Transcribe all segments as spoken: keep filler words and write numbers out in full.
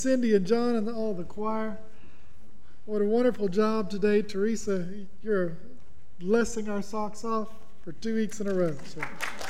Cindy and John and all the choir. What a wonderful job today. Teresa, you're blessing our socks off for two weeks in a row. So.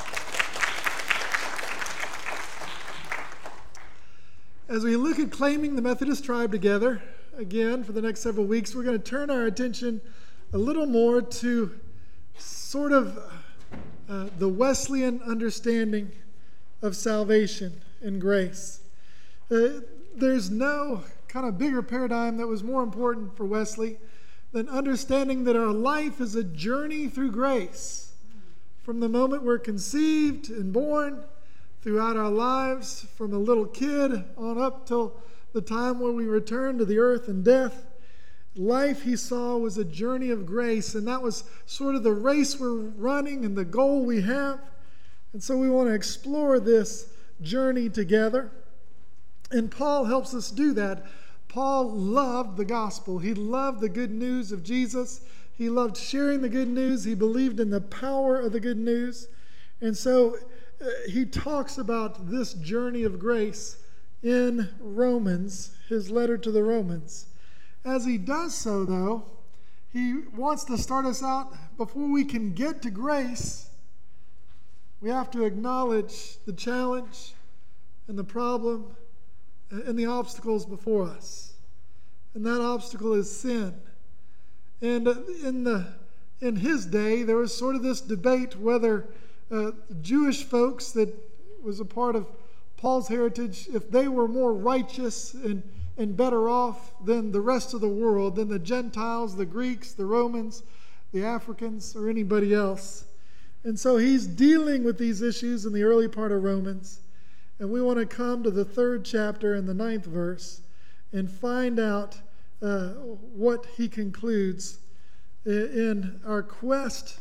As we look at claiming the Methodist tribe together, again, for the next several weeks, we're going to turn our attention a little more to sort of uh, the Wesleyan understanding of salvation and grace. Uh, there's no kind of bigger paradigm that was more important for Wesley than understanding that our life is a journey through grace. From the moment we're conceived and born, throughout our lives, from a little kid on up till the time where we return to the earth and death, life, he saw, was a journey of grace, and that was sort of the race we're running and the goal we have. And so we want to explore this journey together. And Paul helps us do that. Paul loved the gospel. He loved the good news of Jesus. He loved sharing the good news. He believed in the power of the good news. And so uh, he talks about this journey of grace in Romans, his letter to the Romans. As he does so, though, he wants to start us out, before we can get to grace, we have to acknowledge the challenge and the problem and the obstacles before us. And that obstacle is sin. And in the in his day, there was sort of this debate whether uh, Jewish folks that was a part of Paul's heritage, if they were more righteous and, and better off than the rest of the world, than the Gentiles, the Greeks, the Romans, the Africans, or anybody else. And so he's dealing with these issues in the early part of Romans. And we want to come to the third chapter and the ninth verse and find out uh, what he concludes in our quest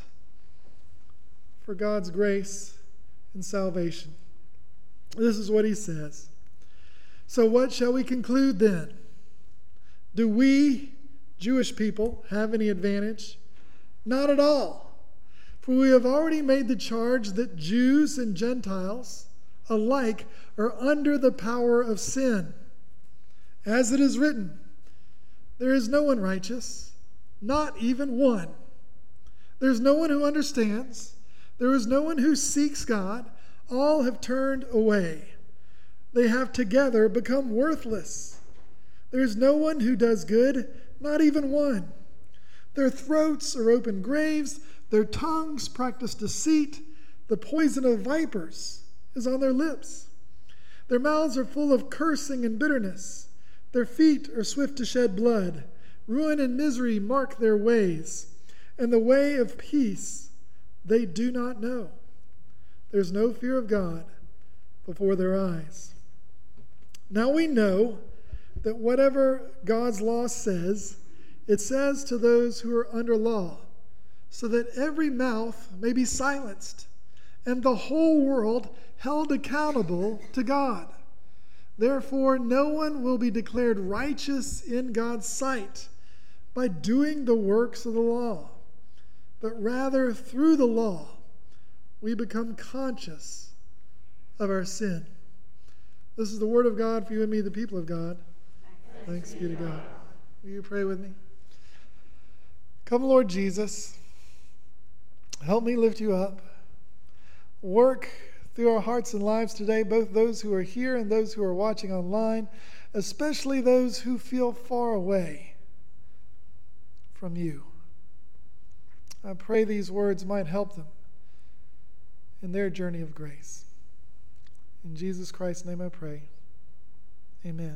for God's grace and salvation. This is what he says. So what shall we conclude then? Do we, Jewish people, have any advantage? Not at all. For we have already made the charge that Jews and Gentiles alike are under the power of sin. As it is written, there is no one righteous, not even one. There is no one who understands. There is no one who seeks God. All have turned away. They have together become worthless. There is no one who does good, not even one. Their throats are open graves. Their tongues practice deceit. The poison of vipers is on their lips. Their mouths are full of cursing and bitterness. Their feet are swift to shed blood. Ruin and misery mark their ways, and the way of peace they do not know. There's no fear of God before their eyes. Now we know that whatever God's law says, it says to those who are under law, so that every mouth may be silenced, and the whole world held accountable to God. Therefore, no one will be declared righteous in God's sight by doing the works of the law, but rather through the law we become conscious of our sin. This is the word of God for you and me, the people of God. Thanks be to God. Will you pray with me? Come, Lord Jesus, help me lift you up. Work through our hearts and lives today, both those who are here and those who are watching online, especially those who feel far away from you. I pray these words might help them in their journey of grace. In Jesus Christ's name I pray. Amen.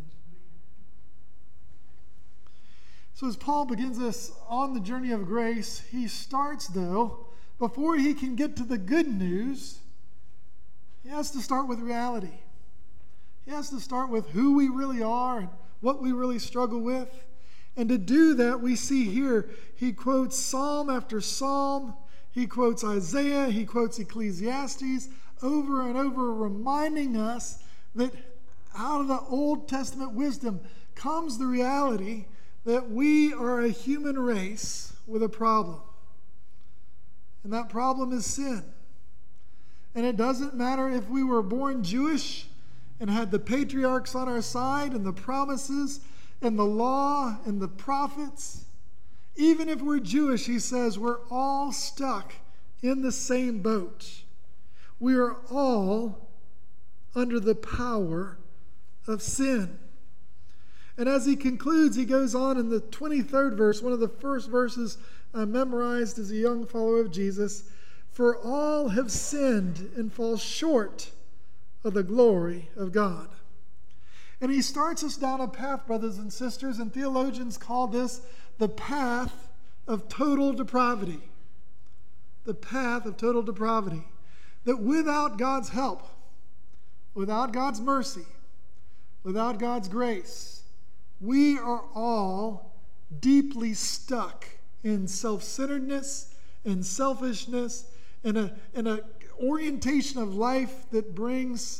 So as Paul begins us on the journey of grace, he starts, though, before he can get to the good news, he has to start with reality. He has to start with who we really are and what we really struggle with. And to do that, we see here, he quotes Psalm after Psalm. He quotes Isaiah. He quotes Ecclesiastes over and over, reminding us that out of the Old Testament wisdom comes the reality that we are a human race with a problem. And that problem is sin. And it doesn't matter if we were born Jewish and had the patriarchs on our side and the promises and the law and the prophets, even if we're Jewish, he says, we're all stuck in the same boat. We are all under the power of sin. And as he concludes, he goes on in the twenty-third verse, one of the first verses I memorized as a young follower of Jesus, for all have sinned and fall short of the glory of God. And he starts us down a path, brothers and sisters, and theologians call this the path of total depravity. The path of total depravity. That without God's help, without God's mercy, without God's grace, we are all deeply stuck in self-centeredness and selfishness and a, and a orientation of life that brings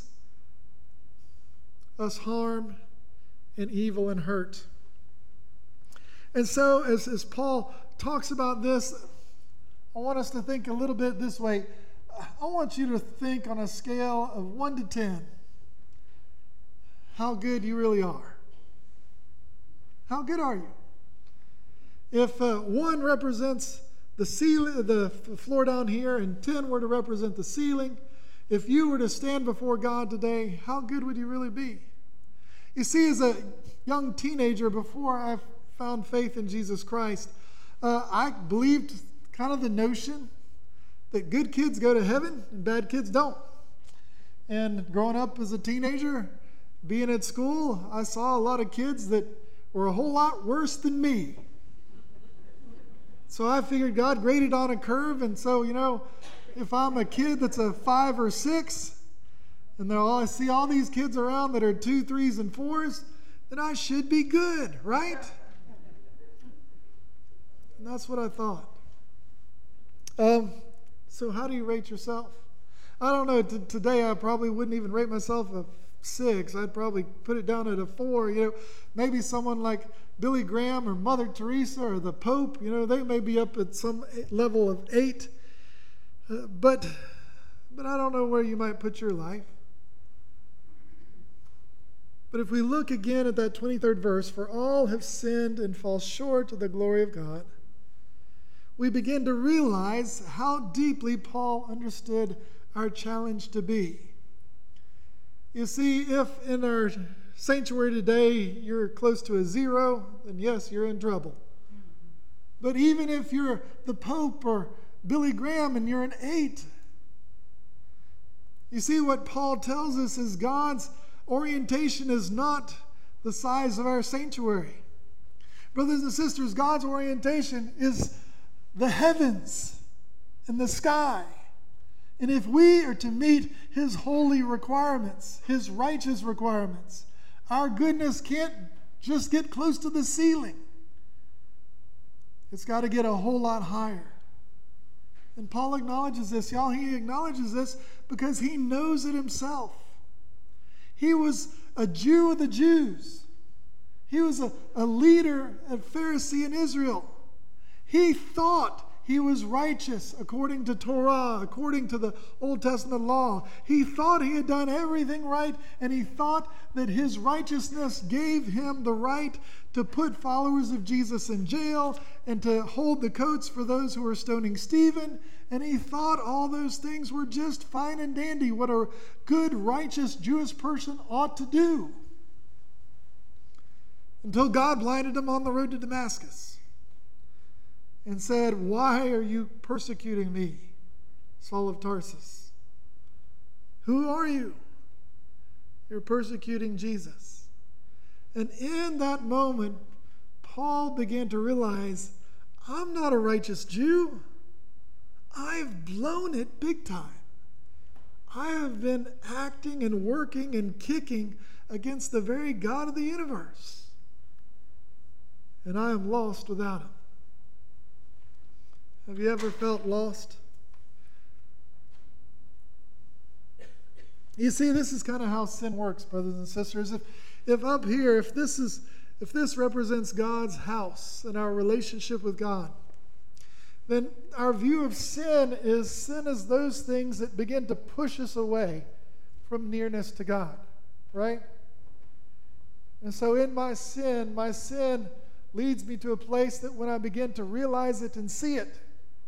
us harm and evil and hurt. And so as, as Paul talks about this, I want us to think a little bit this way. I want you to think on a scale of one to ten how good you really are. How good are you? If uh, one represents the ceiling, the floor down here, and ten were to represent the ceiling, if you were to stand before God today, how good would you really be? You see, as a young teenager, before I found faith in Jesus Christ, uh, I believed kind of the notion that good kids go to heaven and bad kids don't. And growing up as a teenager, being at school, I saw a lot of kids that were a whole lot worse than me. So I figured God graded on a curve, and so, you know, if I'm a kid that's a five or six, and all, I see all these kids around that are two, threes, and fours, then I should be good, right? And that's what I thought. Um, so how do you rate yourself? I don't know. T- today I probably wouldn't even rate myself a six. I'd probably put it down at a four. You know, maybe someone like Billy Graham or Mother Teresa or the Pope, you know, they may be up at some level of eight. Uh, but, but I don't know where you might put your life. But if we look again at that twenty-third verse, for all have sinned and fall short of the glory of God, we begin to realize how deeply Paul understood our challenge to be. You see, if in our sanctuary today you're close to a zero, then yes, you're in trouble. But even if you're the Pope or Billy Graham and you're an eight, you see what Paul tells us is God's orientation is not the size of our sanctuary. Brothers and sisters, God's orientation is the heavens and the sky. And if we are to meet his holy requirements, his righteous requirements, our goodness can't just get close to the ceiling. It's got to get a whole lot higher. And Paul acknowledges this, y'all. He acknowledges this because he knows it himself. He was a Jew of the Jews. He was a, a leader, a Pharisee in Israel. He thought he was righteous according to Torah, according to the Old Testament law. He thought he had done everything right, and he thought that his righteousness gave him the right to put followers of Jesus in jail and to hold the coats for those who were stoning Stephen. And he thought all those things were just fine and dandy, what a good, righteous Jewish person ought to do. Until God blinded him on the road to Damascus and said, "Why are you persecuting me, Saul of Tarsus? Who are you? You're persecuting Jesus." And in that moment, Paul began to realize, I'm not a righteous Jew. I've blown it big time. I have been acting and working and kicking against the very God of the universe. And I am lost without him. Have you ever felt lost? You see, this is kind of how sin works, brothers and sisters. If, if up here, if this is, if this represents God's house and our relationship with God, then our view of sin is sin is those things that begin to push us away from nearness to God, right? And so in my sin, my sin leads me to a place that when I begin to realize it and see it,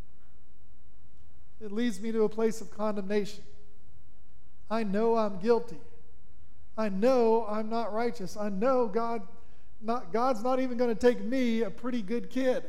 it leads me to a place of condemnation. I know I'm guilty. I know I'm not righteous. I know God, not, God's not even going to take me, a pretty good kid.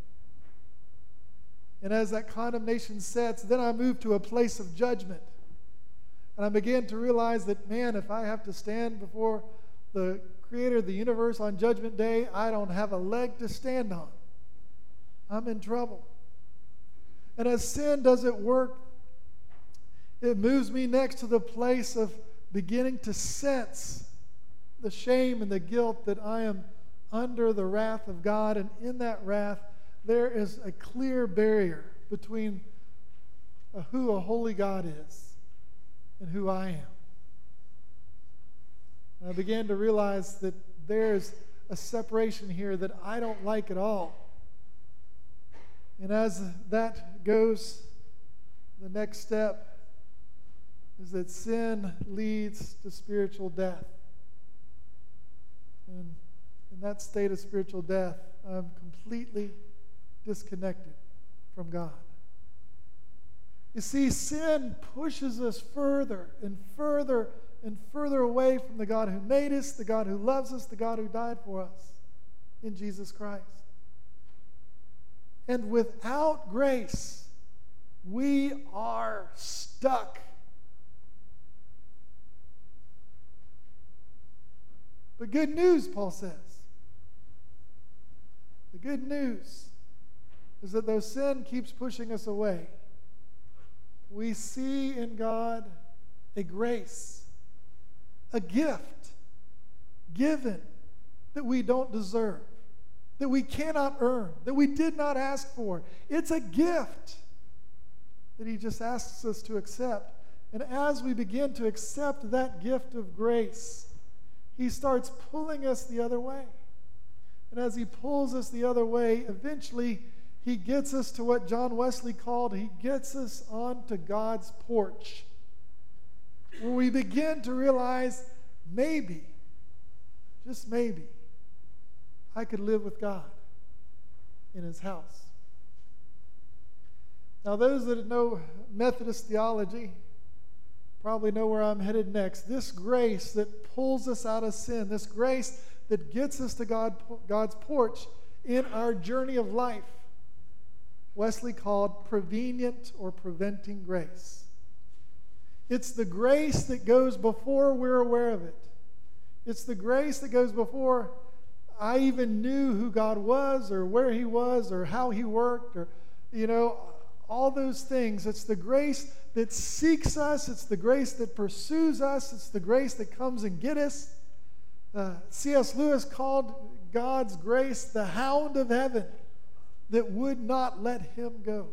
And as that condemnation sets, then I move to a place of judgment. And I begin to realize that, man, if I have to stand before the Creator of the universe on Judgment Day, I don't have a leg to stand on. I'm in trouble. And as sin doesn't work, it moves me next to the place of beginning to sense the shame and the guilt that I am under the wrath of God. And in that wrath, there is a clear barrier between who a holy God is and who I am. And I began to realize that there's a separation here that I don't like at all. And as that goes, the next step is that sin leads to spiritual death. And in that state of spiritual death, I'm completely disconnected from God. You see, sin pushes us further and further and further away from the God who made us, the God who loves us, the God who died for us in Jesus Christ. And without grace, we are stuck. But good news, Paul says. The good news is that though sin keeps pushing us away, we see in God a grace, a gift given that we don't deserve, that we cannot earn, that we did not ask for. It's a gift that he just asks us to accept. And as we begin to accept that gift of grace, he starts pulling us the other way. And as he pulls us the other way, eventually he gets us to what John Wesley called, he gets us onto God's porch, where we begin to realize maybe, just maybe, I could live with God in his house. Now, those that know Methodist theology probably know where I'm headed next. This grace that pulls us out of sin, this grace that gets us to God, God's porch in our journey of life, Wesley called prevenient or preventing grace. It's the grace that goes before we're aware of it. It's the grace that goes before I even knew who God was or where he was or how he worked or, you know, all those things. It's the grace that seeks us. It's the grace that pursues us. It's the grace that comes and gets us. Uh, C S Lewis called God's grace the hound of heaven that would not let him go.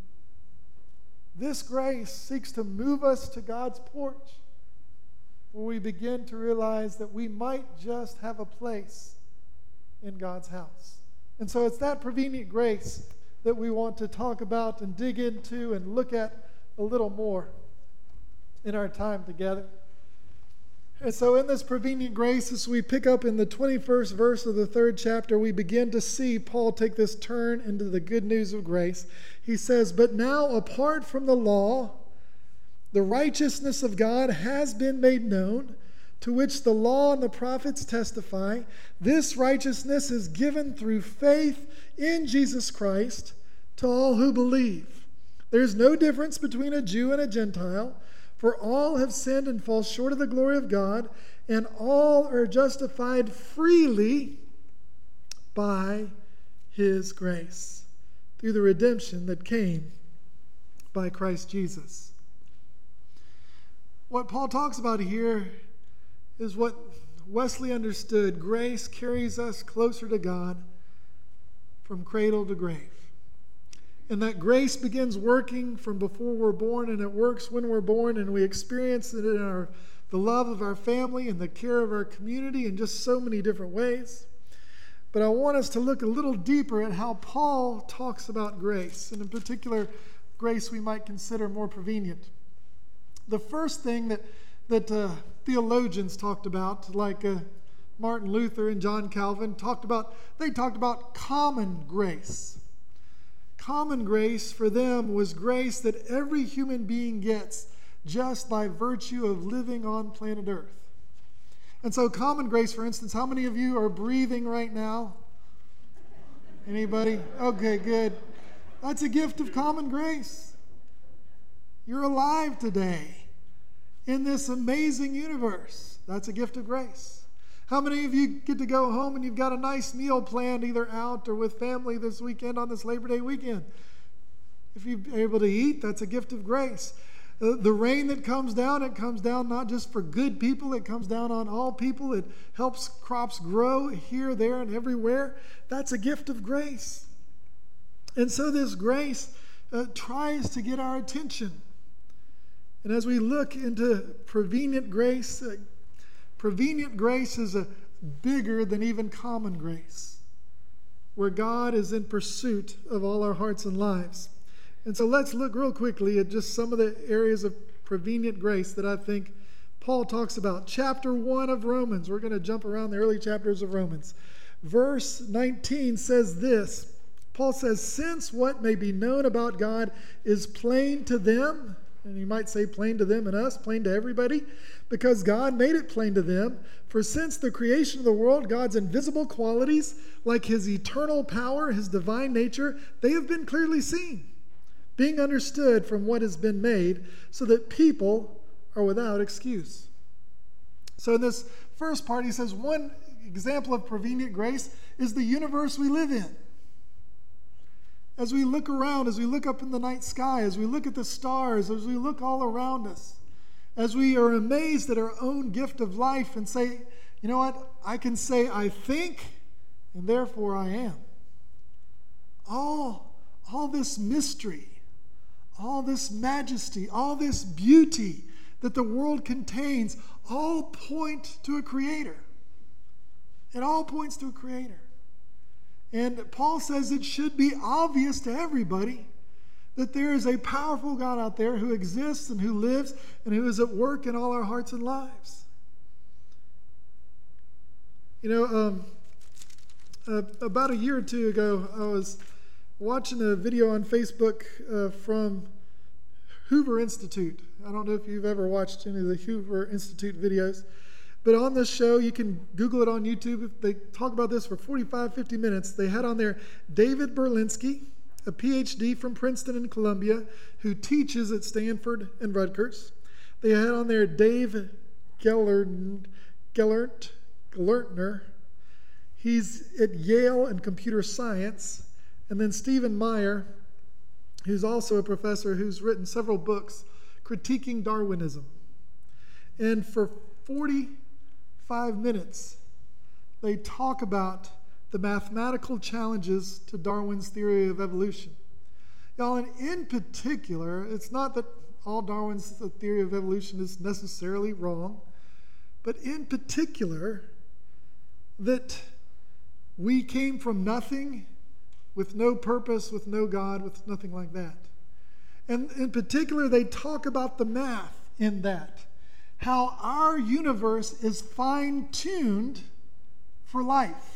This grace seeks to move us to God's porch, where we begin to realize that we might just have a place in God's house. And so it's that prevenient grace that we want to talk about and dig into and look at a little more in our time together. And so in this prevenient grace, as we pick up in the twenty-first verse of the third chapter, we begin to see Paul take this turn into the good news of grace. He says, "But now, apart from the law, the righteousness of God has been made known, to which the law and the prophets testify. This righteousness is given through faith in Jesus Christ to all who believe. There is no difference between a Jew and a Gentile, for all have sinned and fall short of the glory of God, and all are justified freely by his grace, through the redemption that came by Christ Jesus." What Paul talks about here is what Wesley understood. Grace carries us closer to God from cradle to grave. And that grace begins working from before we're born, and it works when we're born, and we experience it in our the love of our family and the care of our community in just so many different ways. But I want us to look a little deeper at how Paul talks about grace, and in particular, grace we might consider more prevenient. The first thing that, that uh, theologians talked about, like uh, Martin Luther and John Calvin, talked about, they talked about common grace. Common grace for them was grace that every human being gets just by virtue of living on planet Earth. And so common grace, for instance, how many of you are breathing right now? Anybody? Okay, good. That's a gift of common grace. You're alive today in this amazing universe. That's a gift of grace. How many of you get to go home and you've got a nice meal planned either out or with family this weekend on this Labor Day weekend? If you're able to eat, that's a gift of grace. Uh, the rain that comes down, it comes down not just for good people, it comes down on all people. It helps crops grow here, there, and everywhere. That's a gift of grace. And so this grace uh, tries to get our attention. And as we look into prevenient grace, uh, prevenient grace is a bigger than even common grace, where God is in pursuit of all our hearts and lives. And so let's look real quickly at just some of the areas of prevenient grace that I think Paul talks about. Chapter one of Romans. We're going to jump around the early chapters of Romans. Verse nineteen says this. Paul says, since what may be known about God is plain to them, and you might say plain to them and us, plain to everybody, because God made it plain to them. For since the creation of the world, God's invisible qualities, like his eternal power, his divine nature, they have been clearly seen, being understood from what has been made, so that people are without excuse. So in this first part, he says one example of prevenient grace is the universe we live in. As we look around, as we look up in the night sky, as we look at the stars, as we look all around us, as we are amazed at our own gift of life and say, you know what, I can say I think, and therefore I am. All, all this mystery, all this majesty, all this beauty that the world contains, all point to a creator. It all points to a creator. And Paul says it should be obvious to everybody that there is a powerful God out there who exists and who lives and who is at work in all our hearts and lives. You know, um, uh, about a year or two ago, I was watching a video on Facebook uh, from Hoover Institute. I don't know if you've ever watched any of the Hoover Institute videos, but on this show, you can Google it on YouTube. They talk about this for forty-five, fifty minutes. They had on there David Berlinski, a P H D from Princeton and Columbia, who teaches at Stanford and Rutgers. They had on there Dave Gellert, Gellert, Gellertner. He's at Yale in computer science. And then Stephen Meyer, who's also a professor who's written several books critiquing Darwinism. And for forty-five minutes, they talk about the mathematical challenges to Darwin's theory of evolution. Y'all, and in particular, it's not that all Darwin's theory of evolution is necessarily wrong, but in particular, that we came from nothing, with no purpose, with no God, with nothing like that. And in particular, they talk about the math in that. How our universe is fine-tuned for life.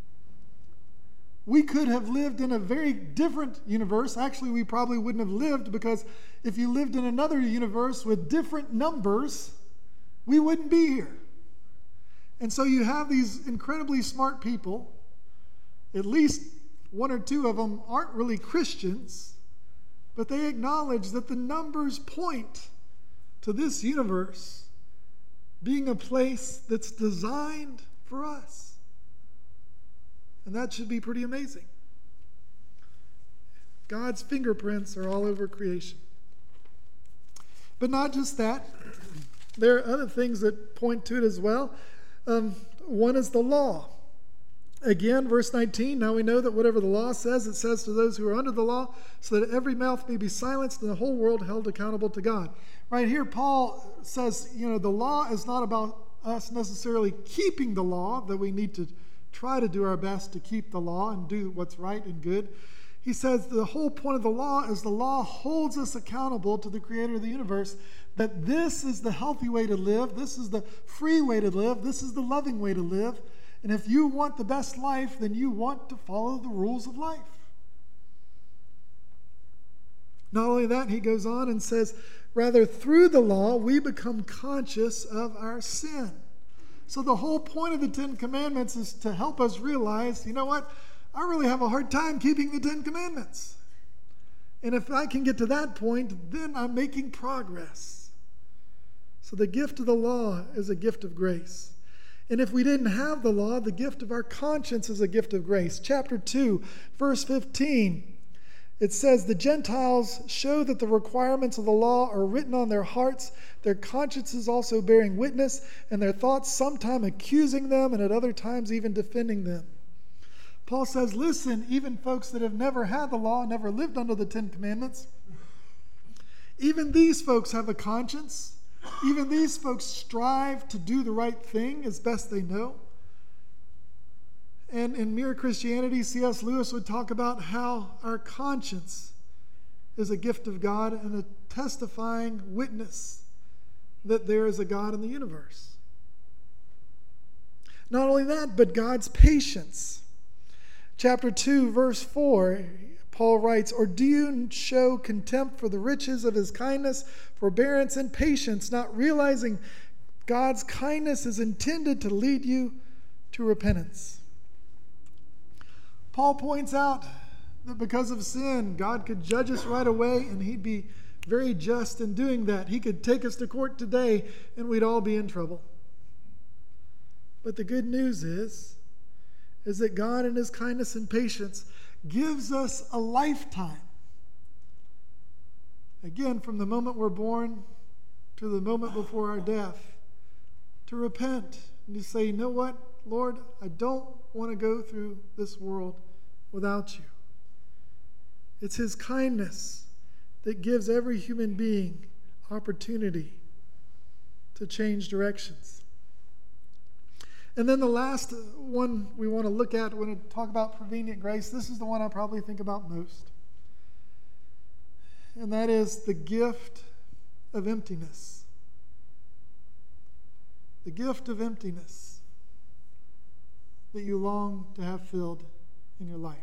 We could have lived in a very different universe. Actually, we probably wouldn't have lived, because if you lived in another universe with different numbers, we wouldn't be here. And so you have these incredibly smart people, at least one or two of them aren't really Christians, but they acknowledge that the numbers point to this universe being a place that's designed for us. And that should be pretty amazing. God's fingerprints are all over creation. But not just that. There are other things that point to it as well. Um, one is the law. Again, verse nineteen, now we know that whatever the law says, it says to those who are under the law, so that every mouth may be silenced and the whole world held accountable to God. Right here, Paul says, you know, the law is not about us necessarily keeping the law, that we need to try to do our best to keep the law and do what's right and good. He says the whole point of the law is the law holds us accountable to the creator of the universe, that this is the healthy way to live, this is the free way to live, this is the loving way to live. And if you want the best life, then you want to follow the rules of life. Not only that, he goes on and says, rather, through the law, we become conscious of our sin. So the whole point of the Ten Commandments is to help us realize, you know what? I really have a hard time keeping the Ten Commandments. And if I can get to that point, then I'm making progress. So the gift of the law is a gift of grace. And if we didn't have the law, the gift of our conscience is a gift of grace. Chapter two, verse fifteen. It says, the Gentiles show that the requirements of the law are written on their hearts, their consciences also bearing witness, and their thoughts sometimes accusing them and at other times even defending them. Paul says, listen, even folks that have never had the law, never lived under the Ten Commandments, even these folks have a conscience. Even these folks strive to do the right thing as best they know. And in Mere Christianity, C S Lewis would talk about how our conscience is a gift of God and a testifying witness that there is a God in the universe. Not only that, but God's patience. Chapter two, verse four, Paul writes, or do you show contempt for the riches of his kindness, forbearance, and patience, not realizing God's kindness is intended to lead you to repentance? Paul points out that because of sin, God could judge us right away, and he'd be very just in doing that. He could take us to court today, and we'd all be in trouble. But the good news is, is that God in his kindness and patience gives us a lifetime. Again, from the moment we're born to the moment before our death, to repent and to say, you know what, Lord, I don't want to go through this world without you. It's his kindness that gives every human being opportunity to change directions. And then the last one we want to look at when we talk about prevenient grace, this is the one I probably think about most. And that is the gift of emptiness. The gift of emptiness that you long to have filled in your life.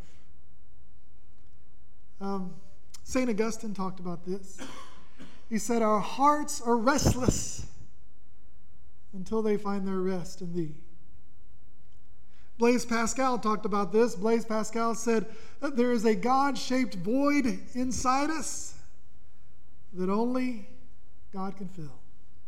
Um, Saint Augustine talked about this. He said, our hearts are restless until they find their rest in thee. Blaise Pascal talked about this. Blaise Pascal said that there is a God-shaped void inside us that only God can fill.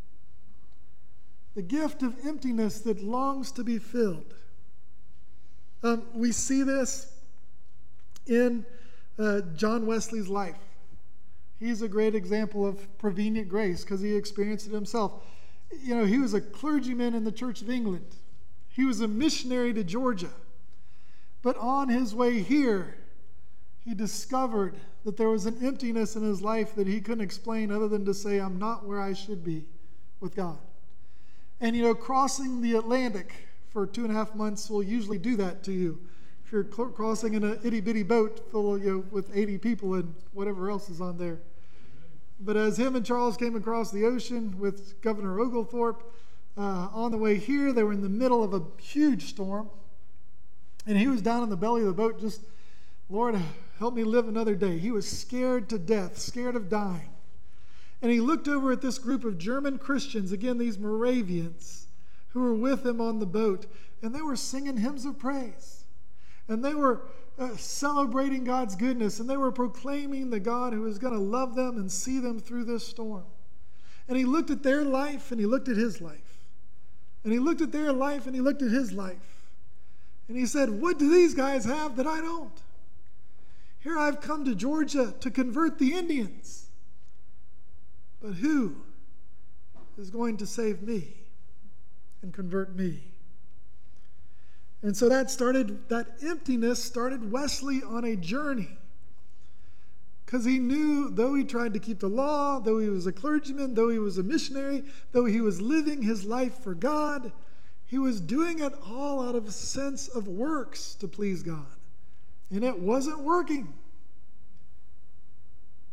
The gift of emptiness that longs to be filled. Um, we see this in uh, John Wesley's life. He's a great example of prevenient grace because he experienced it himself. You know, he was a clergyman in the Church of England. He was a missionary to Georgia. But on his way here, he discovered that there was an emptiness in his life that he couldn't explain other than to say, I'm not where I should be with God. And, you know, crossing the Atlantic for two and a half months will usually do that to you. If you're cl- crossing in an itty-bitty boat full of, you know, with eighty people and whatever else is on there. But as him and Charles came across the ocean with Governor Oglethorpe, uh, on the way here, they were in the middle of a huge storm. And he was down in the belly of the boat just, Lord, help me live another day. He was scared to death, scared of dying. And he looked over at this group of German Christians, again, these Moravians, who were with him on the boat, and they were singing hymns of praise. And they were uh, celebrating God's goodness, and they were proclaiming the God who was going to love them and see them through this storm. And he looked at their life, and he looked at his life. And he looked at their life, and he looked at his life. And he said, what do these guys have that I don't? Here I've come to Georgia to convert the Indians. But who is going to save me and convert me? And so that started, that emptiness started Wesley on a journey. Because he knew, though he tried to keep the law, though he was a clergyman, though he was a missionary, though he was living his life for God, he was doing it all out of a sense of works to please God. And it wasn't working.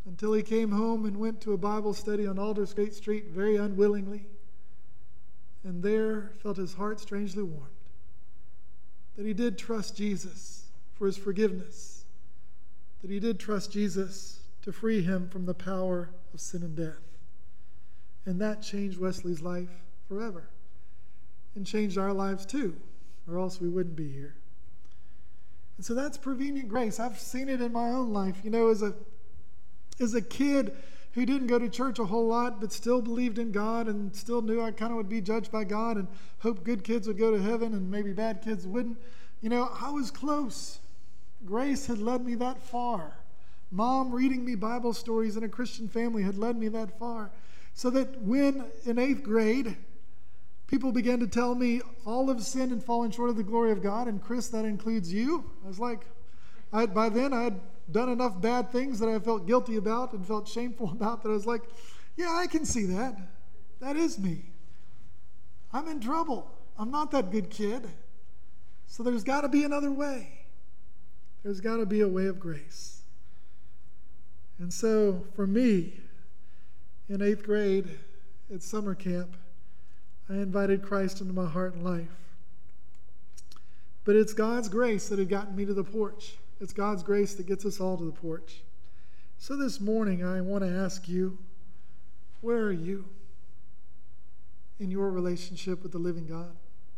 until he came home and went to a Bible study on Aldersgate Street very unwillingly, and there felt his heart strangely warmed, that he did trust Jesus for his forgiveness, that he did trust Jesus to free him from the power of sin and death. And that changed Wesley's life forever, and changed our lives too, or else we wouldn't be here. And so that's prevenient grace. I've seen it in my own life. You know, as a as a kid who didn't go to church a whole lot, but still believed in God and still knew I kind of would be judged by God and hoped good kids would go to heaven and maybe bad kids wouldn't. You know, I was close. Grace had led me that far. Mom reading me Bible stories in a Christian family had led me that far. So that when in eighth grade, people began to tell me all have sinned and fallen short of the glory of God, and Chris, that includes you. I was like, I, by then I had done enough bad things that I felt guilty about and felt shameful about that I was like, yeah, I can see that. That is me. I'm in trouble. I'm not that good kid. So there's got to be another way. There's got to be a way of grace. And so for me, in eighth grade at summer camp, I invited Christ into my heart and life. But it's God's grace that had gotten me to the porch. It's God's grace that gets us all to the porch. So this morning, I want to ask you, where are you in your relationship with the living God?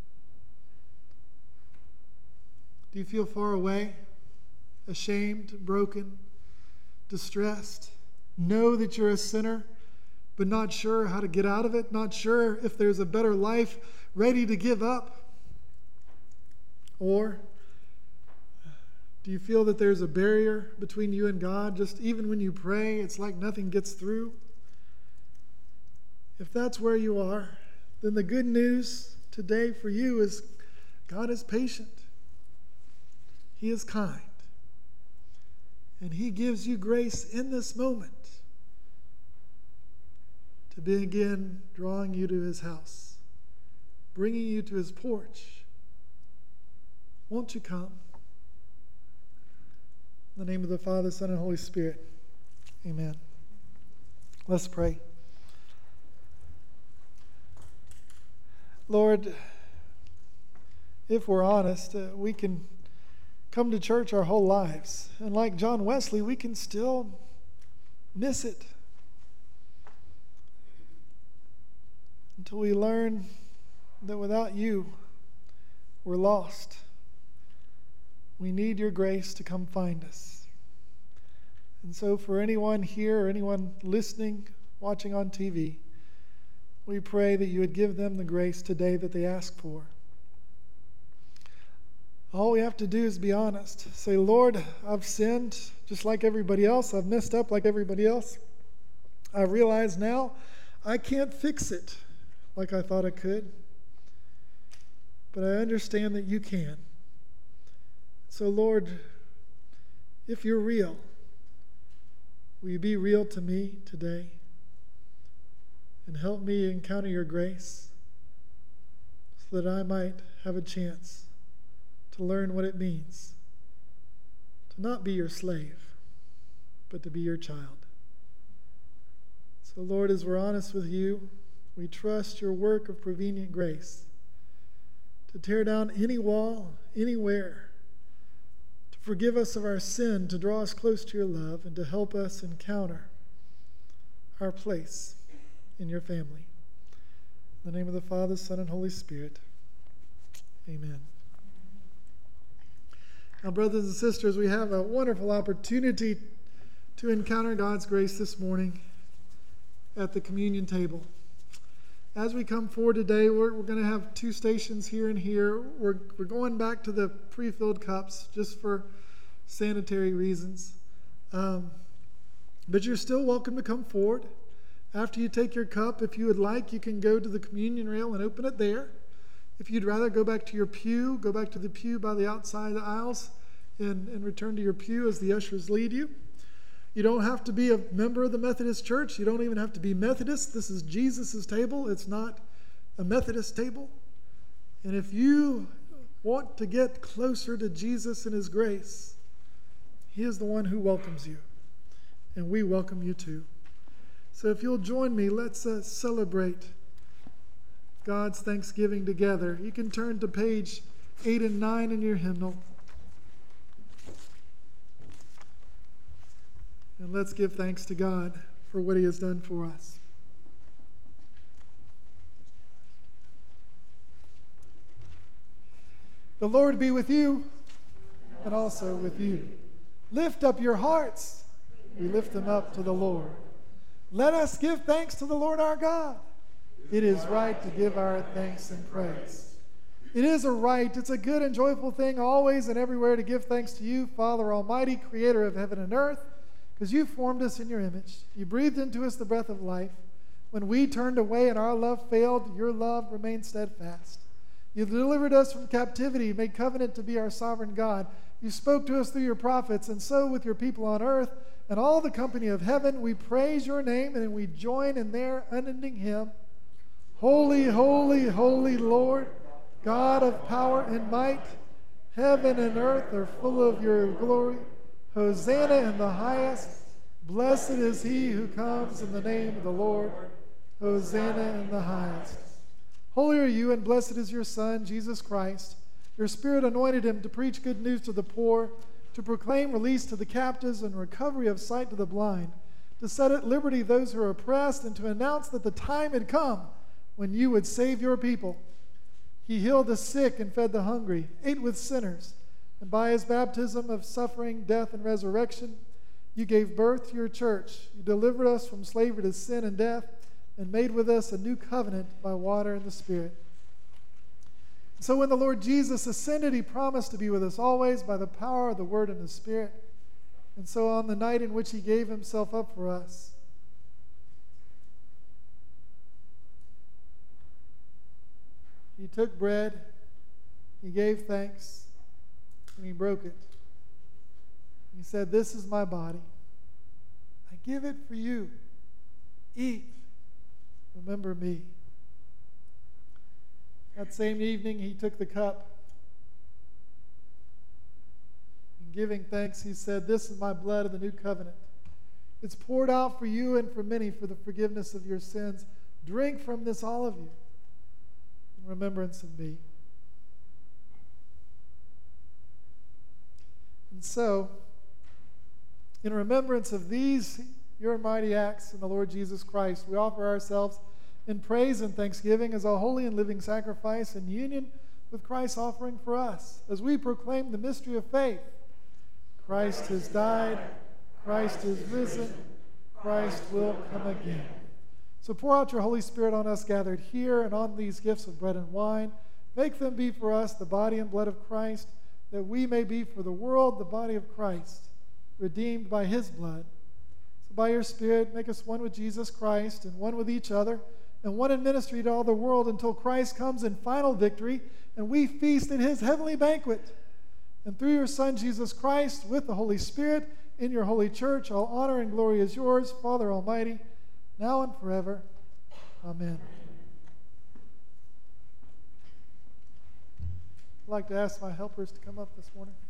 Do you feel far away, ashamed, broken, distressed? Know that you're a sinner, but not sure how to get out of it, not sure if there's a better life, ready to give up? Or do you feel that there's a barrier between you and God? Just even when you pray, it's like nothing gets through. If that's where you are, then the good news today for you is God is patient. He is kind. And he gives you grace in this moment to begin drawing you to his house, bringing you to his porch. Won't you come? In the name of the Father, Son, and Holy Spirit. Amen. Let's pray. Lord, if we're honest, uh, we can come to church our whole lives. And like John Wesley, we can still miss it until we learn that without you, we're lost. We need your grace to come find us. And so for anyone here or anyone listening, watching on T V, we pray that you would give them the grace today that they ask for. All we have to do is be honest. Say, Lord, I've sinned just like everybody else. I've messed up like everybody else. I realize now I can't fix it like I thought I could. But I understand that you can. So, Lord, if you're real, will you be real to me today? And help me encounter your grace so that I might have a chance to learn what it means to not be your slave, but to be your child. So, Lord, as we're honest with you, we trust your work of prevenient grace to tear down any wall, anywhere, to forgive us of our sin, to draw us close to your love, and to help us encounter our place in your family. In the name of the Father, Son, and Holy Spirit, amen. Now, brothers and sisters, we have a wonderful opportunity to encounter God's grace this morning at the communion table. As we come forward today, we're, we're going to have two stations here and here. We're, we're going back to the pre-filled cups just for sanitary reasons. Um, but you're still welcome to come forward. After you take your cup, if you would like, you can go to the communion rail and open it there. If you'd rather go back to your pew, go back to the pew by the outside of the aisles and, and return to your pew as the ushers lead you. You don't have to be a member of the Methodist Church. You don't even have to be Methodist. This is Jesus' table. It's not a Methodist table. And if you want to get closer to Jesus and his grace, he is the one who welcomes you. and we welcome you too. So if you'll join me, let's uh, celebrate God's Thanksgiving together. You can turn to page eight and nine in your hymnal. And let's give thanks to God for what he has done for us. The Lord be with you, and also with you. Lift up your hearts. We lift them up to the Lord. Let us give thanks to the Lord our God. It is right to give our thanks and praise. It is a right, it's a good and joyful thing always and everywhere to give thanks to you, Father Almighty, creator of heaven and earth, because you formed us in your image. You breathed into us the breath of life. When we turned away and our love failed, your love remained steadfast. You delivered us from captivity, made covenant to be our sovereign God. You spoke to us through your prophets, and so with your people on earth and all the company of heaven, we praise your name and we join in their unending hymn. Holy, holy, holy Lord, God of power and might, heaven and earth are full of your glory. Hosanna in the highest. Blessed is he who comes in the name of the Lord. Hosanna in the highest. Holy are you, and blessed is your Son, Jesus Christ. Your Spirit anointed him to preach good news to the poor, to proclaim release to the captives and recovery of sight to the blind, to set at liberty those who are oppressed, and to announce that the time had come when you would save your people. He healed the sick and fed the hungry, ate with sinners, and by his baptism of suffering, death, and resurrection, you gave birth to your church. You delivered us from slavery to sin and death, and made with us a new covenant by water and the Spirit. So when the Lord Jesus ascended, he promised to be with us always by the power of the Word and the Spirit. And so on the night in which he gave himself up for us, he took bread, he gave thanks, and he broke it. He said, "This is my body. I give it for you. Eat. Remember me." That same evening, he took the cup. In giving thanks, he said, "This is my blood of the new covenant. It's poured out for you and for many for the forgiveness of your sins. Drink from this, all of you, in remembrance of me." And so, in remembrance of these, your mighty acts in the Lord Jesus Christ, we offer ourselves in praise and thanksgiving as a holy and living sacrifice in union with Christ's offering for us, as we proclaim the mystery of faith. Christ has died, Christ is risen, Christ will come again. So pour out your Holy Spirit on us gathered here and on these gifts of bread and wine. Make them be for us the body and blood of Christ, that we may be for the world the body of Christ, redeemed by his blood. So by your Spirit, make us one with Jesus Christ and one with each other, and one in ministry to all the world until Christ comes in final victory and we feast at his heavenly banquet. And through your Son, Jesus Christ, with the Holy Spirit, in your holy church, all honor and glory is yours, Father Almighty, now and forever. Amen. I'd like to ask my helpers to come up this morning.